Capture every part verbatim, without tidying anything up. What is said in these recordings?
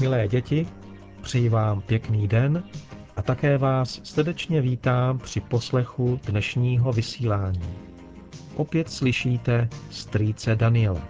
Milé děti, přeji vám pěkný den a také vás srdečně vítám při poslechu dnešního vysílání. Opět slyšíte strýce Daniela.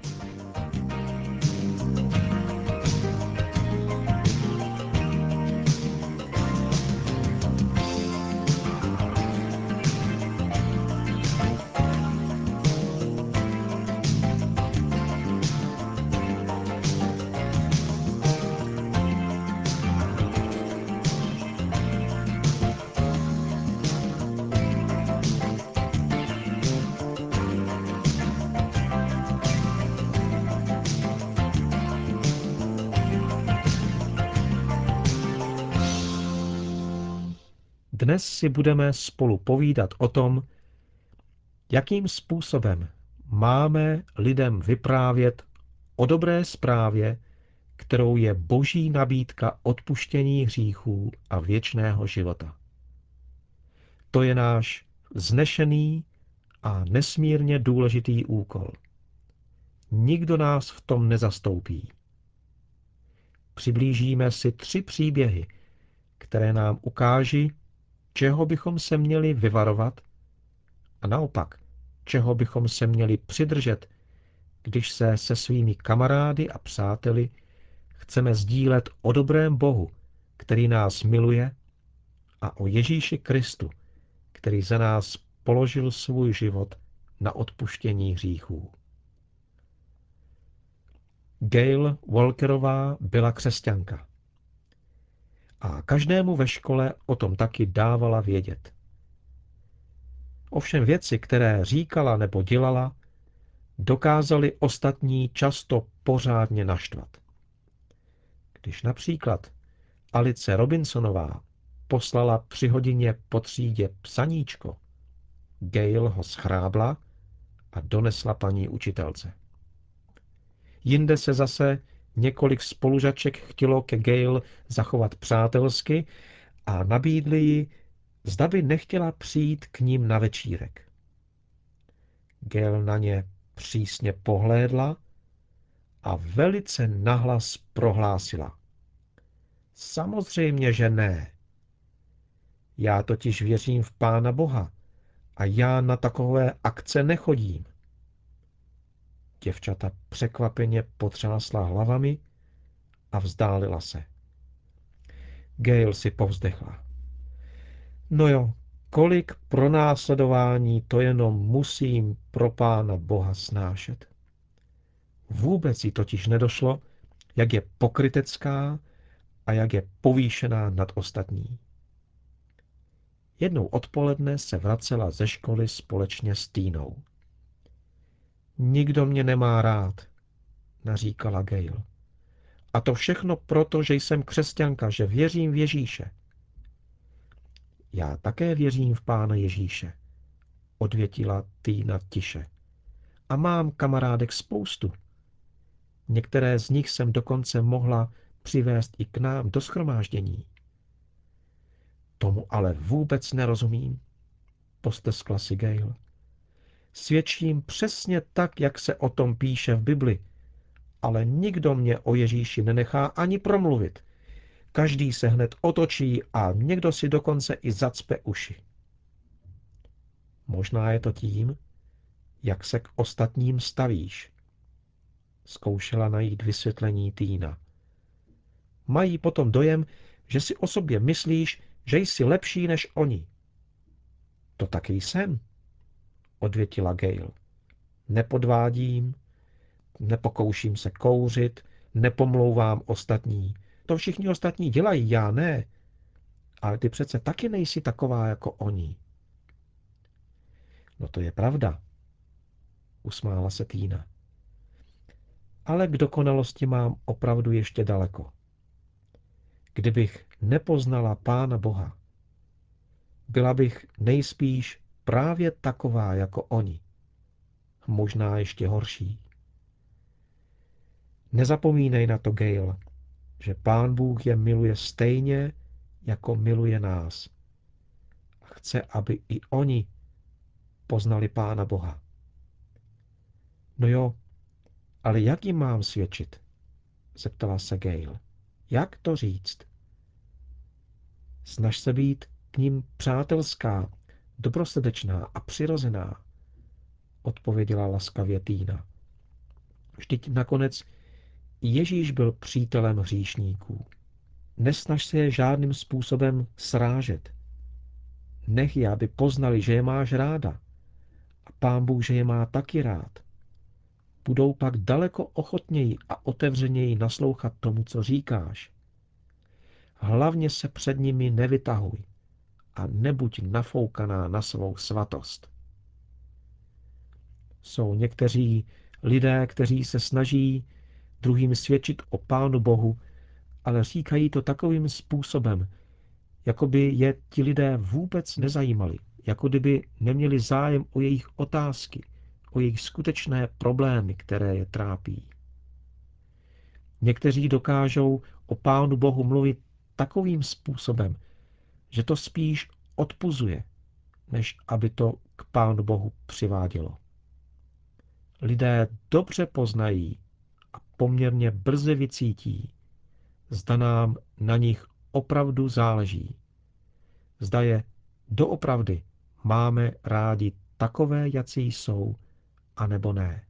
Dnes si budeme spolu povídat o tom, jakým způsobem máme lidem vyprávět o dobré zprávě, kterou je boží nabídka odpuštění hříchů a věčného života. To je náš vznešený a nesmírně důležitý úkol. Nikdo nás v tom nezastoupí. Přiblížíme si tři příběhy, které nám ukáží, čeho bychom se měli vyvarovat a naopak, čeho bychom se měli přidržet, když se se svými kamarády a přáteli chceme sdílet o dobrém Bohu, který nás miluje, a o Ježíši Kristu, který za nás položil svůj život na odpuštění hříchů. Gail Walkerová byla křesťanka. A každému ve škole o tom taky dávala vědět. Ovšem věci, které říkala nebo dělala, dokázali ostatní často pořádně naštvat. Když například Alice Robinsonová poslala při hodině po třídě psaníčko, Gail ho schrábla a donesla paní učitelce. Jinde se zase několik spolužaček chtělo ke Gail zachovat přátelsky a nabídli ji, zda by nechtěla přijít k ním na večírek. Gail na ně přísně pohlédla a velice nahlas prohlásila. Samozřejmě, že ne. Já totiž věřím v Pána Boha a já na takové akce nechodím. Děvčata překvapeně potřásla hlavami a vzdálila se. Gail si povzdechla. No jo, kolik pronásledování to jenom musím pro Pána Boha snášet. Vůbec jí totiž nedošlo, jak je pokrytecká a jak je povýšená nad ostatní. Jednou odpoledne se vracela ze školy společně s Týnou. Nikdo mě nemá rád, naříkala Gail. A to všechno proto, že jsem křesťanka, že věřím v Ježíše. Já také věřím v Pána Ježíše, odvětila Týna tiše. A mám kamarádek spoustu. Některé z nich jsem dokonce mohla přivést i k nám do shromáždění. Tomu ale vůbec nerozumím, posteskla si Gail. Svědčím přesně tak, jak se o tom píše v Bibli, ale nikdo mě o Ježíši nenechá ani promluvit. Každý se hned otočí a někdo si dokonce i zacpe uši. Možná je to tím, jak se k ostatním stavíš. Zkoušela najít vysvětlení Týna. Mají potom dojem, že si o sobě myslíš, že jsi lepší než oni. To taky jsem, odvětila Gail. Nepodvádím, nepokouším se kouřit, nepomlouvám ostatní. To všichni ostatní dělají, já ne. Ale ty přece taky nejsi taková jako oni. No to je pravda, usmála se Týna. Ale k dokonalosti mám opravdu ještě daleko. Kdybych nepoznala Pána Boha, byla bych nejspíš právě taková jako oni. Možná ještě horší. Nezapomínej na to, Gail, že Pán Bůh je miluje stejně, jako miluje nás. A chce, aby i oni poznali Pána Boha. No jo, ale jak jim mám svědčit? Zeptala se Gail. Jak to říct? Snaž se být k ním přátelská, dobrosrdečná a přirozená, odpověděla laskavě Týna. Vždyť nakonec Ježíš byl přítelem hříšníků. Nesnaž se je žádným způsobem srážet. Nech je, aby poznali, že je máš ráda. A Pán Bůh, že je má taky rád. Budou pak daleko ochotněji a otevřeněji naslouchat tomu, co říkáš. Hlavně se před nimi nevytahuj a nebuď nafoukaná na svou svatost. Jsou někteří lidé, kteří se snaží druhým svědčit o Pánu Bohu, ale říkají to takovým způsobem, jako by je ti lidé vůbec nezajímali, jako kdyby neměli zájem o jejich otázky, o jejich skutečné problémy, které je trápí. Někteří dokážou o Pánu Bohu mluvit takovým způsobem, že to spíš odpuzuje, než aby to k Pánu Bohu přivádělo. Lidé dobře poznají a poměrně brzy vycítí, zda nám na nich opravdu záleží. Zda je doopravdy máme rádi takové, jací jsou, anebo ne.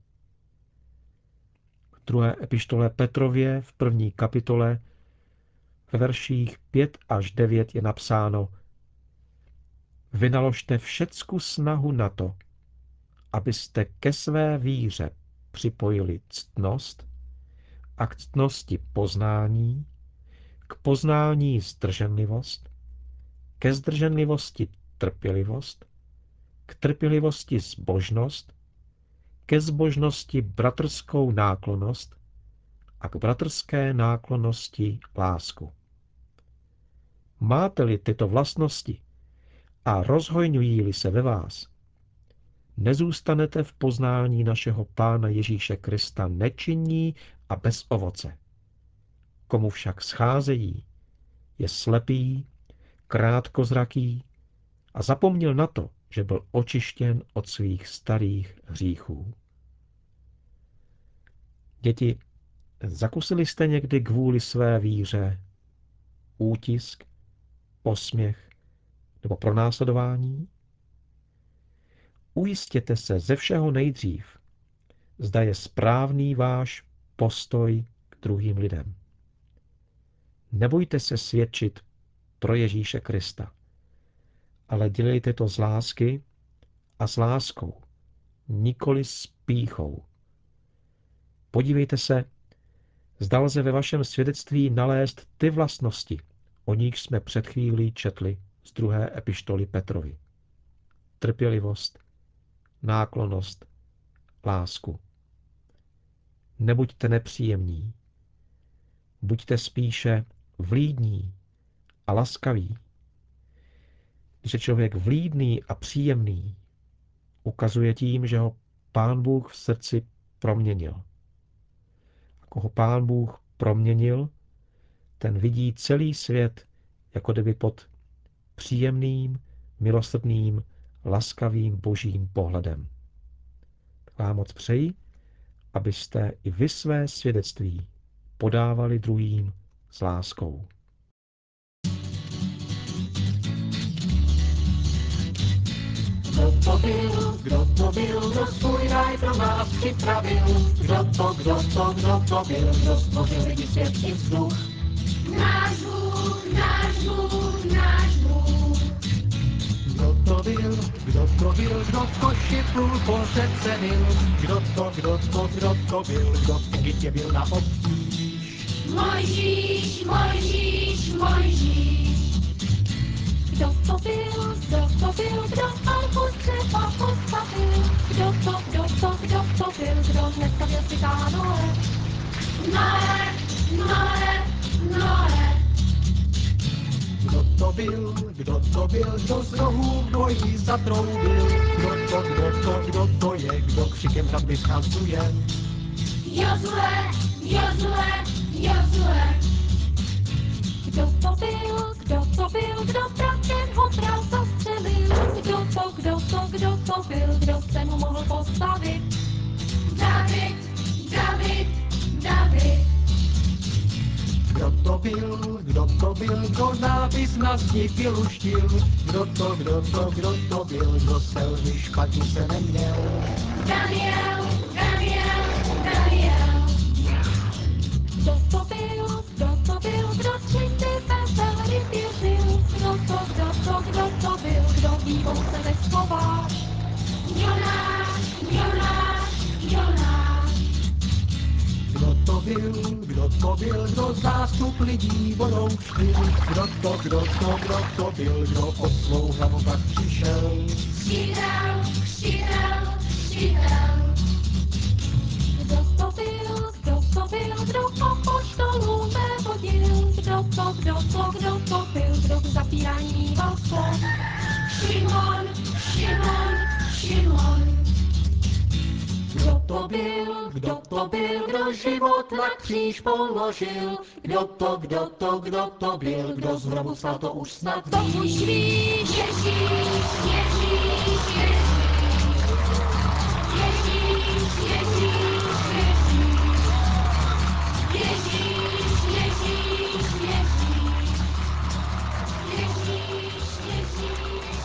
V druhé epištole Petrově v první kapitole ve verších pět až devět je napsáno: Vynaložte všecku snahu na to, abyste ke své víře připojili ctnost a k ctnosti poznání, k poznání zdrženlivost, ke zdrženlivosti trpělivost, k trpělivosti zbožnost, ke zbožnosti bratrskou náklonnost a k bratrské náklonnosti lásku. Máte-li tyto vlastnosti a rozhojňují-li se ve vás, nezůstanete v poznání našeho Pána Ježíše Krista nečinní a bez ovoce. Komu však scházejí, je slepý, krátkozraký a zapomněl na to, že byl očištěn od svých starých hříchů. Děti, zakusili jste někdy kvůli své víře útisk, posměch nebo pronásledování? Ujistěte se ze všeho nejdřív, zda je správný váš postoj k druhým lidem. Nebojte se svědčit pro Ježíše Krista, ale dělejte to z lásky a s láskou, nikoli s pýchou. Podívejte se, zda lze ve vašem svědectví nalézt ty vlastnosti, o nich jsme před chvílí četli z druhé epištoly Petrovi. Trpělivost, náklonnost, lásku. Nebuďte nepříjemní. Buďte spíše vlídní a laskaví. Když je člověk vlídný a příjemný, ukazuje tím, že ho Pán Bůh v srdci proměnil. A koho Pán Bůh proměnil, ten vidí celý svět jako kdyby pod příjemným, milosrdným, laskavým božím pohledem. Tak vám moc přeji, abyste i vy své svědectví podávali druhým s láskou. Kdo to byl, kdo to byl, kdo svůj ráj pro nás připravil? Kdo to, kdo to, kdo to byl, kdo stvořil lidi, svět i vzduch? Náš Bůh, náš Bůh, náš Bůh. Kdo to byl, kdo to byl, kdo v koši plul po řece Nil? Kdo to, kdo to, kdo to byl, kdo v Egyptě byl na obtíž? Mojžíš, Mojžíš, Mojžíš. Kdo to byl, kdo to byl, kdo Alpu z dřeva postavil? Kdo to, kdo to, kdo to byl, kdo nestavěl si Noé? Noé, Noé, Noé. Kdo to byl, kdo to byl, kdo z rohů bojí zatroubil? Kdo to, kdo to, kdo to je, kdo křikem hradby schazuje? Jozue, Jozue, Jozue. Kdo to byl, kdo to byl, kdo prakem ho bral zastřelil? Kdo to, kdo to, kdo to byl, kdo se mu mohl postavit? David, David, David. Kdo to byl, kdo to byl, kdo nápis na zdi vyluštil? Kdo to, kdo to, kdo to byl, kdo sel, když špatně se neměl? Daniel, Daniel, Daniel. Kdo to byl, kdo to byl, kdo třetí bezeli věřil? Kdo to, kdo to, kdo to byl, kdo vývou se neschoval? Jonáš, Jonáš, Jonáš. Kdo to byl, kdo to byl, kdo zástup lidí vodou špil? Kdo to, kdo to, kdo to byl, kdo o svou hlavu pak přišel? Křivel, křivel, křivel. Kdo to byl, kdo to byl, kdo apoštolů nevodil? Kdo to, kdo to, kdo to byl, kdo k zapírání mýval slov? Šimon, Šimon, Šimon. Kdo to byl, kdo to byl, kdo život na kříž položil? Kdo to, kdo to, kdo to byl, kdo z hrobu vstal, to už snad to už víš. Ježíš, Ježíš, Ježíš. Ježíš, Ježíš, Ježíš. Ježíš, Ježíš, Ježíš. Ježíš, Ježíš,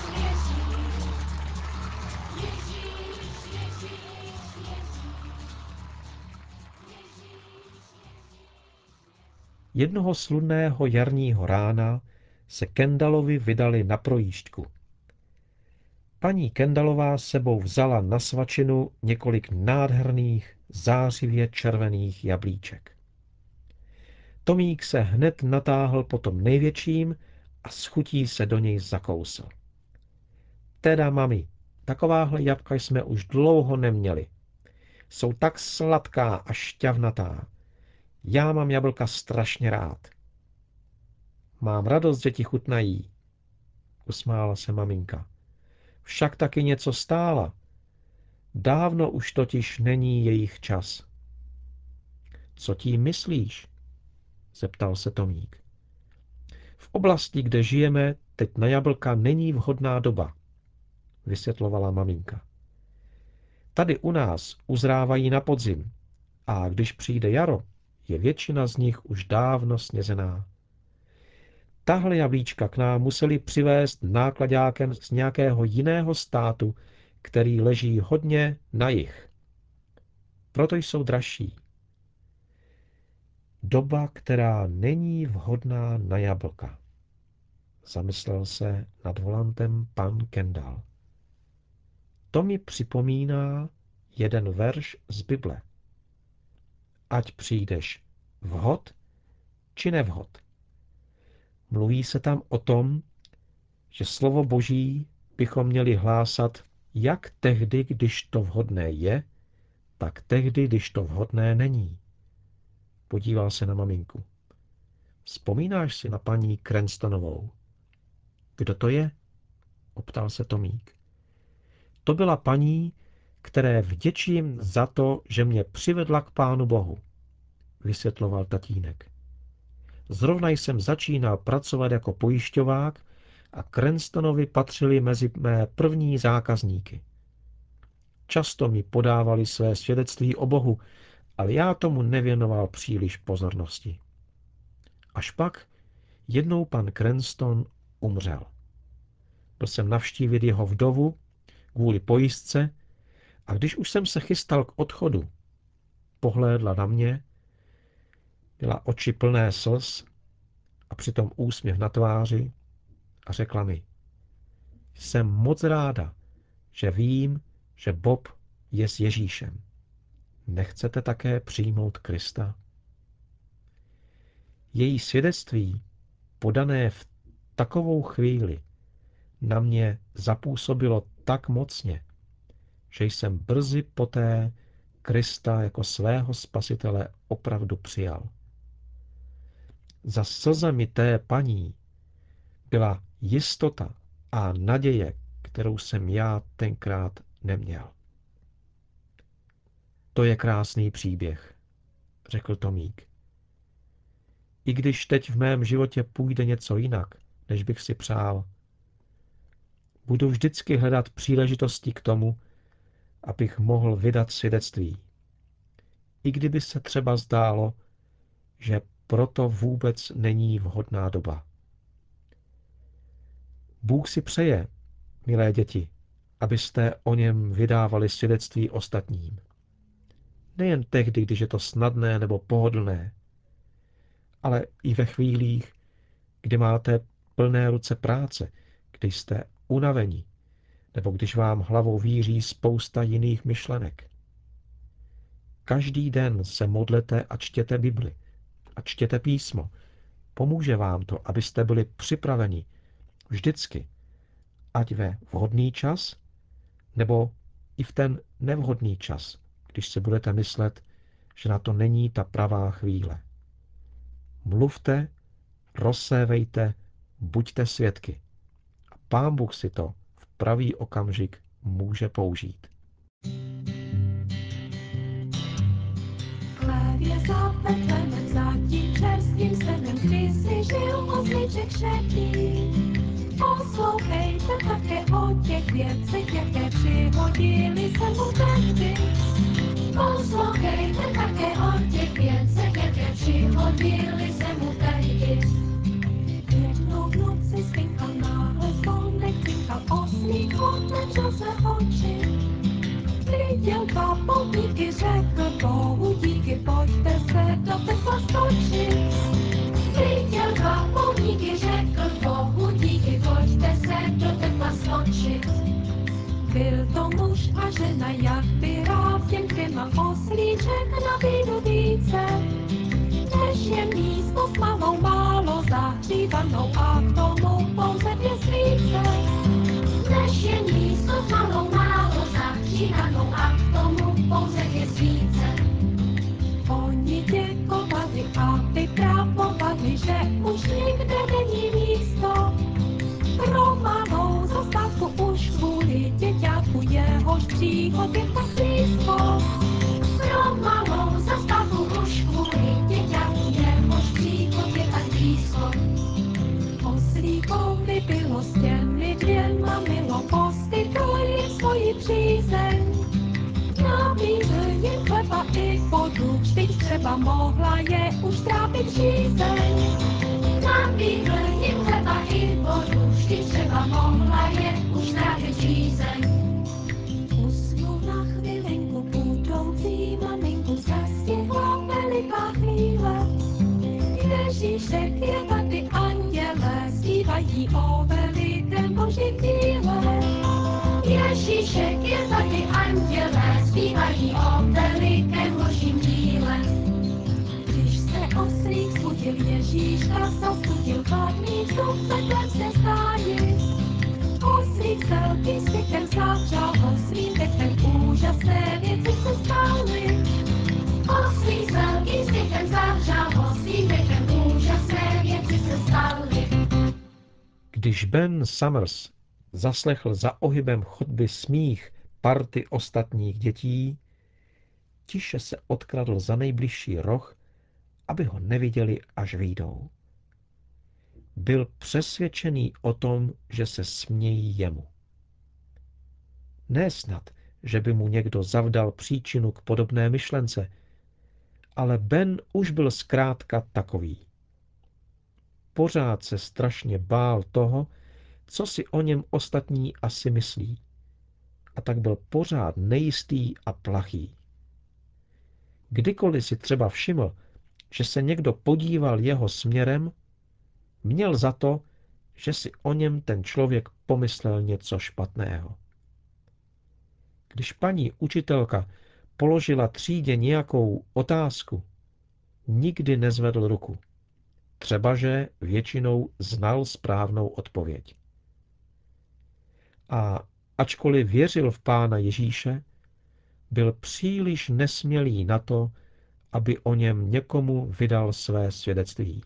Jednoho slunného jarního rána se Kendallovi vydali na projížďku. Paní Kendalová s sebou vzala na svačinu několik nádherných, zářivě červených jablíček. Tomík se hned natáhl po tom největším a s chutí se do něj zakousl. Teda, mami, takováhle jabka jsme už dlouho neměli. Jsou tak sladká a šťavnatá. Já mám jablka strašně rád. Mám radost, že ti chutnají, usmála se maminka. Však taky něco stála. Dávno už totiž není jejich čas. Co tím myslíš? Zeptal se Tomík. V oblasti, kde žijeme, teď na jablka není vhodná doba, vysvětlovala maminka. Tady u nás uzrávají na podzim a když přijde jaro, je většina z nich už dávno snězená. Tahle jablíčka k nám museli přivést náklaďákem z nějakého jiného státu, který leží hodně na jih. Proto jsou dražší. Doba, která není vhodná na jablka. Zamyslel se nad volantem pan Kendall. To mi připomíná jeden verš z Bible. Ať přijdeš vhod či nevhod. Mluví se tam o tom, že slovo Boží bychom měli hlásat jak tehdy, když to vhodné je, tak tehdy, když to vhodné není. Podíval se na maminku. Vzpomínáš si na paní Cranstonovou? Kdo to je? Optal se Tomík. To byla paní, které vděčím za to, že mě přivedla k Pánu Bohu, vysvětloval tatínek. Zrovna jsem začínal pracovat jako pojišťovák a Cranstonovi patřili mezi mé první zákazníky. Často mi podávali své svědectví o Bohu, ale já tomu nevěnoval příliš pozornosti. Až pak jednou pan Cranston umřel. Byl jsem navštívit jeho vdovu kvůli pojistce a když už jsem se chystal k odchodu, pohlédla na mě, měla oči plné slz a přitom úsměv na tváři a řekla mi, jsem moc ráda, že vím, že Bob je s Ježíšem. Nechcete také přijmout Krista? Její svědectví, podané v takovou chvíli, na mě zapůsobilo tak mocně, že jsem brzy poté Krista jako svého spasitele opravdu přijal. Za slzami té paní byla jistota a naděje, kterou jsem já tenkrát neměl. To je krásný příběh, řekl Tomík. I když teď v mém životě půjde něco jinak, než bych si přál, budu vždycky hledat příležitosti k tomu, abych mohl vydat svědectví. I kdyby se třeba zdálo, že proto vůbec není vhodná doba. Bůh si přeje, milé děti, abyste o něm vydávali svědectví ostatním. Nejen tehdy, když je to snadné nebo pohodlné, ale i ve chvílích, kdy máte plné ruce práce, když jste unavení, nebo když vám hlavou víří spousta jiných myšlenek. Každý den se modlete a čtěte Bibli a čtěte písmo. Pomůže vám to, abyste byli připraveni vždycky, ať ve vhodný čas, nebo i v ten nevhodný čas, když si budete myslet, že na to není ta pravá chvíle. Mluvte, rozsévejte, buďte svědky. A Pán Bůh si to v pravý okamžik může použít. Chlévě za Betlémem, za tím čerstvým senem, kdy si žil oslíček šepí. Poslouchejte také o těch věcech, jaké přihodili se mu tehdy. Poslouchejte také o těch věcech, jaké přihodili se mu tehdy. Jednou v noci spinkal, náhle zvonek cinkal, oslík otevřel se oči. Viděl dva poutníky, řekl Bohu díky, pojďte se do pekla skočit. Viděl dva poutníky, řekl Bohu díky, pojďte se do pekla skočit. Byl to muž a žena, jak by rád těm dvěma oslíček nabídl více. Než je místo s malou málo zahřívanou a k tomu pouze dvě svíce. Než je místo s malou málo zahřívanou a k tomu pouze dvě svíce. Oni děkovali a vypravovali, že už nikde není místo. Pro malou zastávku už kvůli děťátku, jehož příchod je tak blízko. Pro malou zastávku už kvůli děťátku, jehož příchod je tak blízko. Oslíkovi bylo s těmi dvěma milo, poskytl jim svoji přízeň. Nabídl jim chleba i vodu, vždyť třeba mohla je už trápit žízeň. Nabídl jim chleba i vodu, vždyť třeba mohla je už trápit žízeň. Usnul na chvilinku, budoucí maminku zastihla veliká chvíle. Ježíšek je tady, andělé zpívají o velikém božím díle. Ježíšek je tady, andělé zpívají o velikém božím díle. Když se oslík zbudil, Ježíška zastudil, chladný vzduch v betlémské stáji. Oslík s velkým světem zavřál ho svým dechem, úžasné věci se stály. Oslík s velkým světem zavřál ho svým dechem, úžasné věci se stály. Když Ben Summers zaslechl za ohybem chodby smích party ostatních dětí, tiše se odkradl za nejbližší roh, aby ho neviděli, až vyjdou. Byl přesvědčený o tom, že se smějí jemu. Ne snad, že by mu někdo zavdal příčinu k podobné myšlence, ale Ben už byl zkrátka takový. Pořád se strašně bál toho, co si o něm ostatní asi myslí. A tak byl pořád nejistý a plachý. Kdykoliv si třeba všiml, že se někdo podíval jeho směrem, měl za to, že si o něm ten člověk pomyslel něco špatného. Když paní učitelka položila třídě nějakou otázku, nikdy nezvedl ruku. Třebaže většinou znal správnou odpověď. A ačkoliv věřil v Pána Ježíše, byl příliš nesmělý na to, aby o něm někomu vydal své svědectví.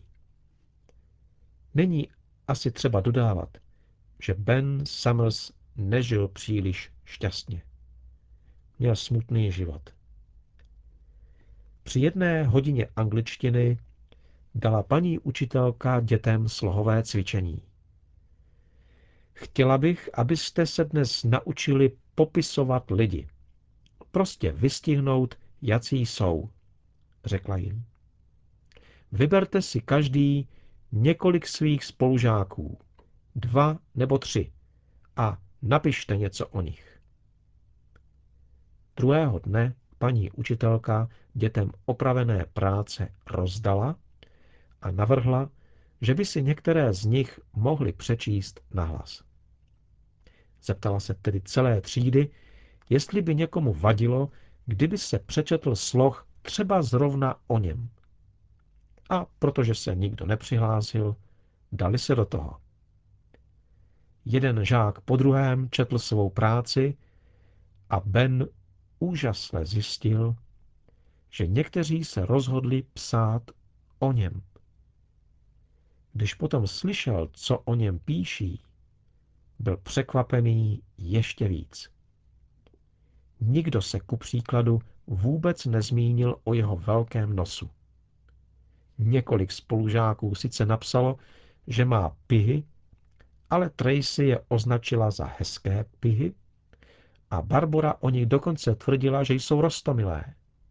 Není asi třeba dodávat, že Ben Summers nežil příliš šťastně. Měl smutný život. Při jedné hodině angličtiny dala paní učitelka dětem slohové cvičení. Chtěla bych, abyste se dnes naučili popisovat lidi. Prostě vystihnout, jací jsou, řekla jim. Vyberte si každý několik svých spolužáků, dva nebo tři, a napište něco o nich. Druhého dne paní učitelka dětem opravené práce rozdala a navrhla, že by si některé z nich mohli přečíst nahlas. Zeptala se tedy celé třídy, jestli by někomu vadilo, kdyby se přečetl sloh třeba zrovna o něm. A protože se nikdo nepřihlásil, dali se do toho. Jeden žák po druhém četl svou práci a Ben úžasle zjistil, že někteří se rozhodli psát o něm. Když potom slyšel, co o něm píší, byl překvapený ještě víc. Nikdo se ku příkladu vůbec nezmínil o jeho velkém nosu. Několik spolužáků sice napsalo, že má pihy, ale Tracy je označila za hezké pihy a Barbora o nich dokonce tvrdila, že jsou roztomilé.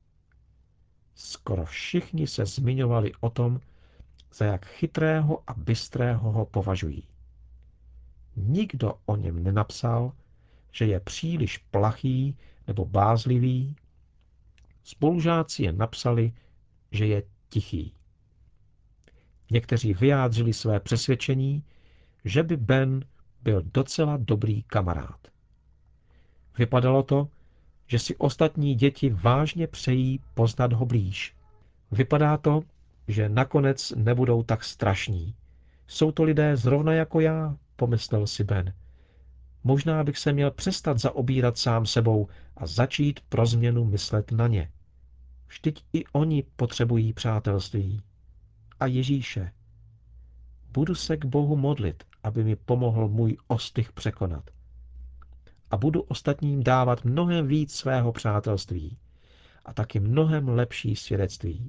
Skoro všichni se zmiňovali o tom, za jak chytrého a bystrého ho považují. Nikdo o něm nenapsal, že je příliš plachý nebo bázlivý. Spolužáci jen napsali, že je tichý. Někteří vyjádřili své přesvědčení, že by Ben byl docela dobrý kamarád. Vypadalo to, že si ostatní děti vážně přejí poznat ho blíž. Vypadá to, že nakonec nebudou tak strašní. Jsou to lidé zrovna jako já, pomyslel si Ben. Možná bych se měl přestat zaobírat sám sebou a začít pro změnu myslet na ně. Vždyť i oni potřebují přátelství. A Ježíše. Budu se k Bohu modlit, aby mi pomohl můj ostych překonat. A budu ostatním dávat mnohem víc svého přátelství a taky mnohem lepší svědectví.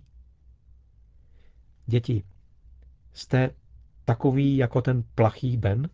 Děti, jste takový jako ten plachý Ben?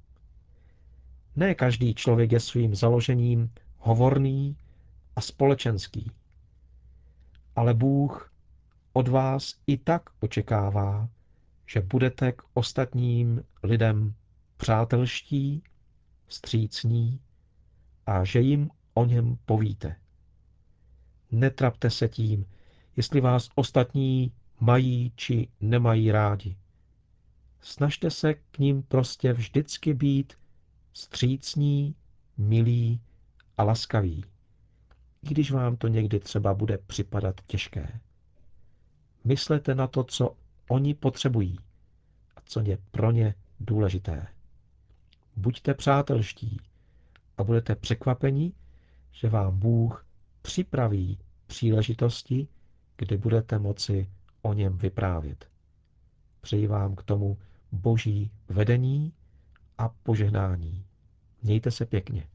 Ne každý člověk je svým založením hovorný a společenský. Ale Bůh od vás i tak očekává, že budete k ostatním lidem přátelští, vstřícní a že jim o něm povíte. Netrapte se tím, jestli vás ostatní mají či nemají rádi. Snažte se k ním prostě vždycky být vstřícní, milí a laskaví, i když vám to někdy třeba bude připadat těžké. Myslete na to, co oni potřebují a co je pro ně důležité. Buďte přátelští a budete překvapeni, že vám Bůh připraví příležitosti, kdy budete moci o něm vyprávět. Přeji vám k tomu Boží vedení a požehnání. Mějte se pěkně.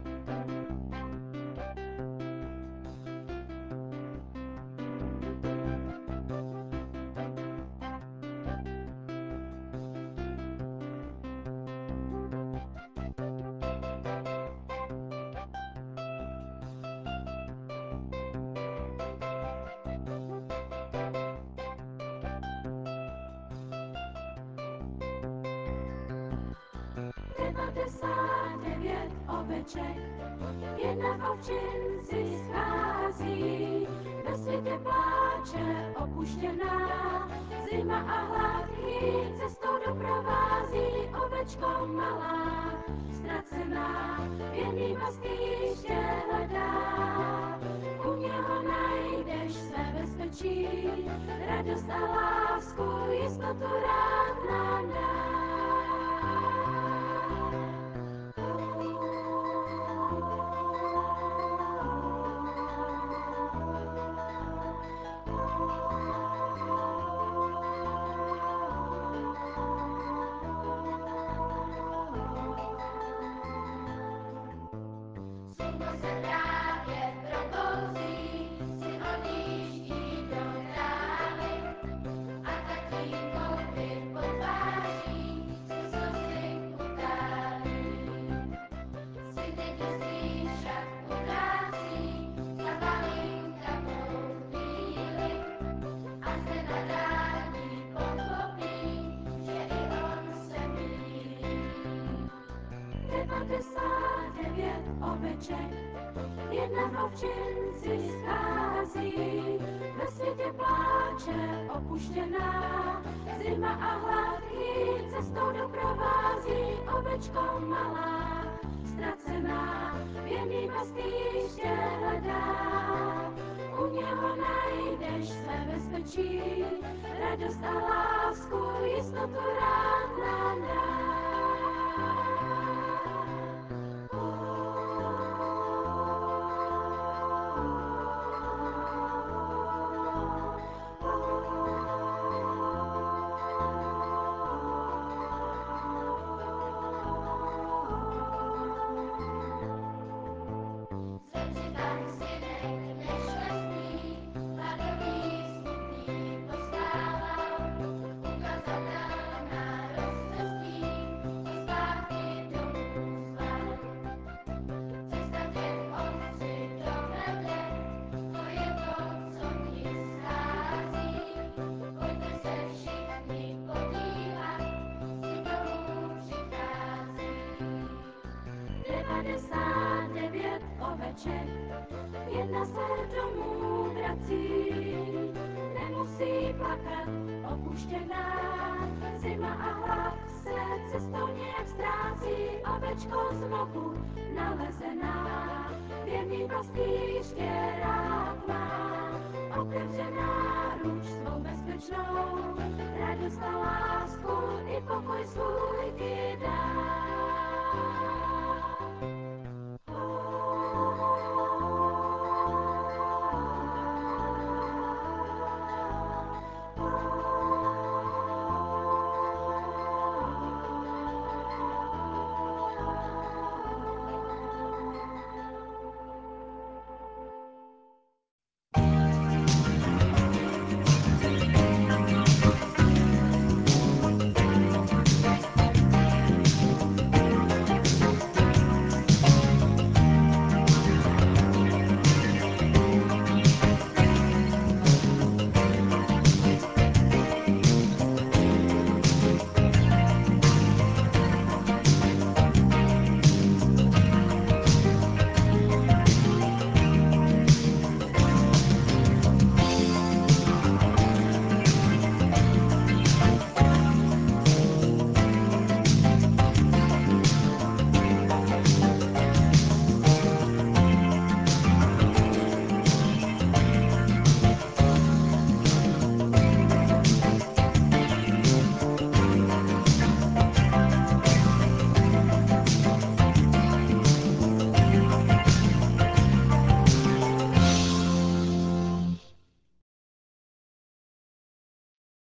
devadesát devět oveček, jedna v ovčinci schází, ve světě pláče opuštěná, zima a hlad jí cestou doprovází, ovečko malá, ztracená, věrný pastýře hledá, u něho najdeš své bezpečí, radost a lásku, jistotu rád nám dá. Slunko se právě probouzí, syn odjíždí do trávy a tatínkovi potváří si slzy utálí. Syn neděsí však utrácí za malinkatou chvíli a zde nadání devadesát devět oveček, jedna v ovčinci schází, ve světě pláče opuštěná, zima a hlad ji cestou doprovází, ovečko malá, ztracená, věrný pastýř tě hledá, u něho najdeš své bezpečí, radost a lásku, jistotu rád nám dá. devadesát devět oveček, jedna se domů vrací, nemusí plakat opuštěná, zima a hlad se cestou nějak ztrácí, ovečko znovu nalezená, věrný pastýř tě rád má, otevřená ruč svou bezpečnou, radost a lásku i pokoj svůj ti dá.